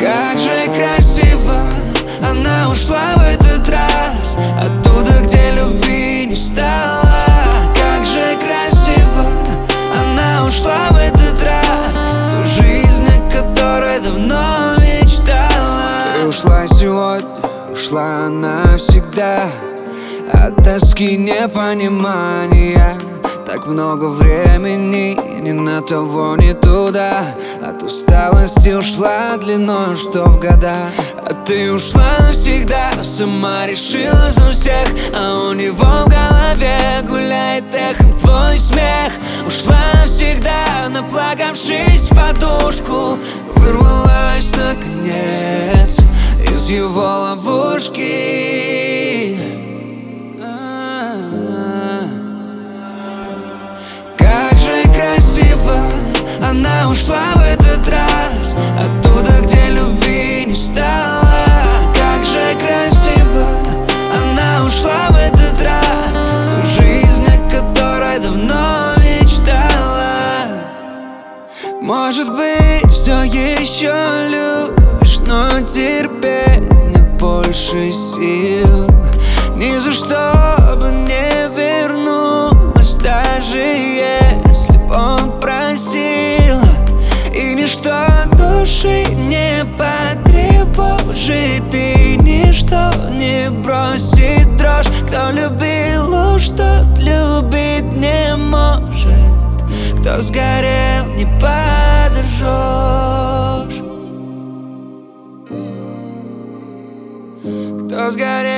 Как же красиво она ушла в этот раз, оттуда, где любви не стало. Как же красиво она ушла в этот раз, в ту жизнь, о которой давно мечтала. Ты ушла сегодня, ушла навсегда, от тоски непонимания. Так много времени ни на того, ни туда. От усталости ушла длиной, что в года. А ты ушла навсегда, сама решила за всех, а у него в голове гуляет эхом твой смех. Ушла навсегда, наплакавшись в подушку, вырвалась наконец из его ловушки. Как же красиво она ушла в этот раз, оттуда, где любви не стало. Как же красиво она ушла в этот раз, в ту жизнь, о которой давно мечтала. Может быть, все еще любишь, но терпеть нет больше сил. Ни за что бы не вернулась, даже если б он просил. И ничто души не потревожит, и ничто не бросит дрожь. Кто любил ложь, тот любить не может. Кто сгорел, не подожжешь. Кто сгорел,